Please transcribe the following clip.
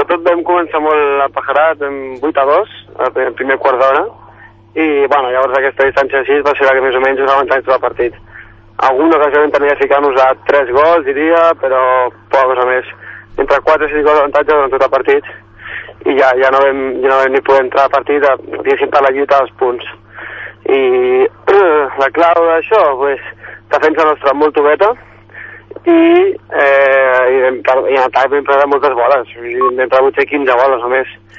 sobretot vam començar molt apajarat, amb 8-2, el primer quart d'hora, i bueno, llavors aquesta distància 6 va ser la que més o menys us avantatge tot el partit. Alguna ocasió vam tenir de ficar-nos a 3 gols, diria, però pocs a més. Entre 4 i 6 gols d'avantatge durant tot el partit, i ja no vam ni poder entrar al partit, diguéssim, per la lluita als punts. I la clau d'això, pues, defensa nostra molt tubeta, i en atac vam perdre moltes boles, vam perdre 15 boles o més.